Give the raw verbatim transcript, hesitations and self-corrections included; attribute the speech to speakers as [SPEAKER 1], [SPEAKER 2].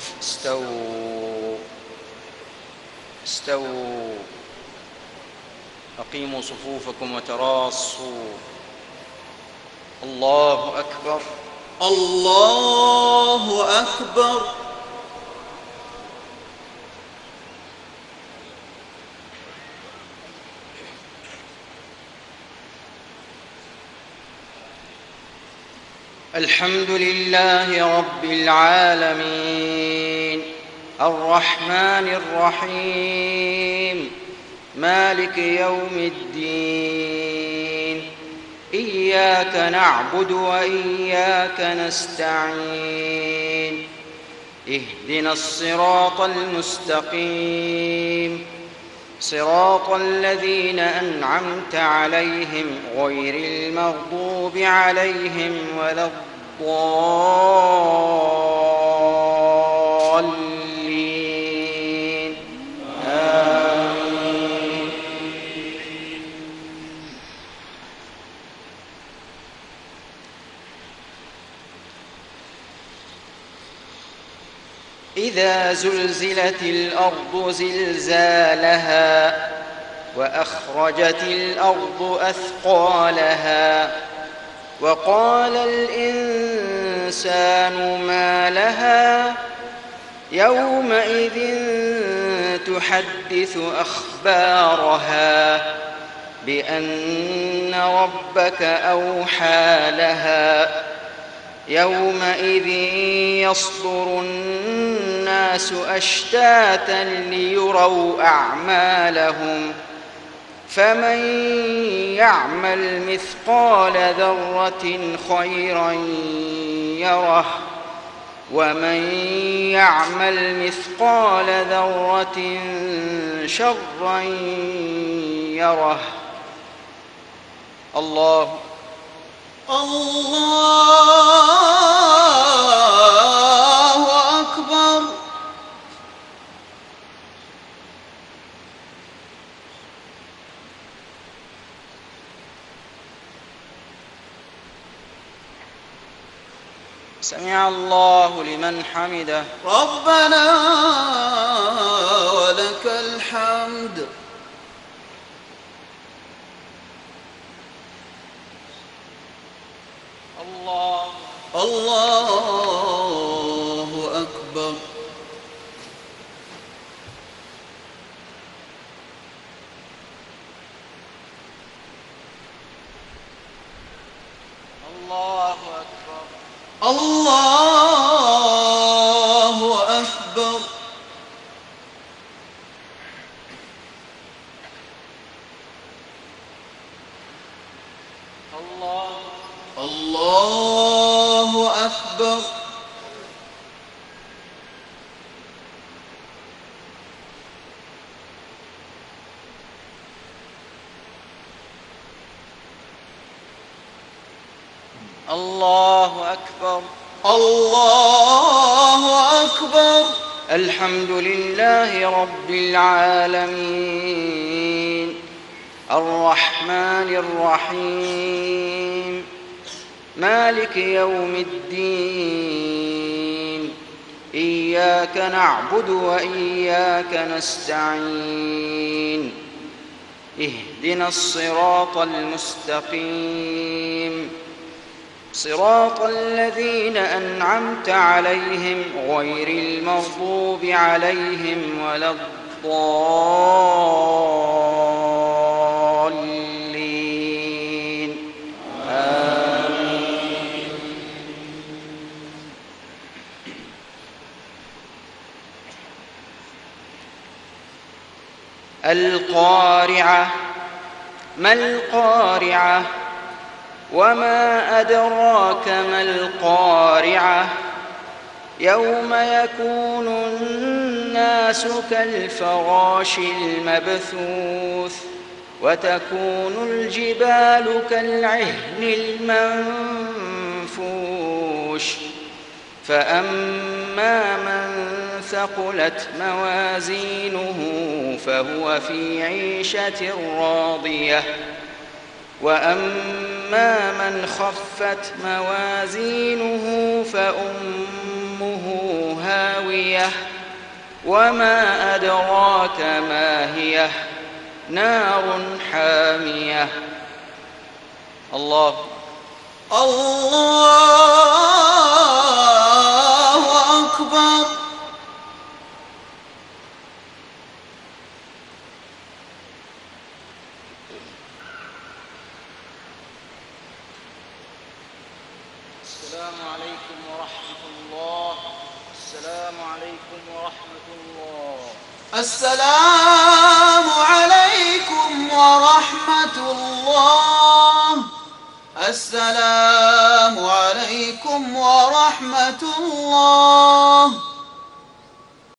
[SPEAKER 1] استووا استووا أقيموا صفوفكم وتراصوا. الله أكبر
[SPEAKER 2] الله أكبر.
[SPEAKER 1] الحمد لله رب العالمين الرحمن الرحيم مالك يوم الدين إياك نعبد وإياك نستعين اهدنا الصراط المستقيم صراط الذين أنعمت عليهم غير المغضوب عليهم ولا الضالين آمين. إذا زلزلت الأرض زلزالها وأخرجت الأرض أثقالها وقال الإنسان ما لها يومئذ تحدث أخبارها بأن ربك أوحى لها يومئذ يصدر الناس أشتاتا ليروا أعمالهم فمن يعمل مثقال ذرة خيرا يره ومن يعمل مثقال ذرة شرا يره. الله
[SPEAKER 2] الله أكبر.
[SPEAKER 1] سمع الله لمن حمده.
[SPEAKER 2] ربنا ولك الحمد.
[SPEAKER 1] الله
[SPEAKER 2] الله أكبر.
[SPEAKER 1] الله أكبر.
[SPEAKER 2] الله أكبر.
[SPEAKER 1] الله
[SPEAKER 2] الله أكبر.
[SPEAKER 1] الله أكبر.
[SPEAKER 2] الله أكبر.
[SPEAKER 1] الحمد لله رب العالمين الرحمن الرحيم مالك يوم الدين إياك نعبد وإياك نستعين اهدنا الصراط المستقيم صراط الذين أنعمت عليهم غير المغضوب عليهم ولا الضالين آمين. القارعة ما القارعة وما أدراك ما القارعة يوم يكون الناس كالفراش المبثوث وتكون الجبال كالعهن المنفوش فأما من ثقلت موازينه فهو في عيشة راضية وأما من خفت موازينه فأمه هاوية هاوية وما أدراك ما هي نار حامية. الله
[SPEAKER 2] الله أكبر.
[SPEAKER 1] السلام عليكم ورحمة الله. السلام عليكم ورحمة الله.
[SPEAKER 2] السلام عليكم ورحمة الله. السلام عليكم ورحمة الله.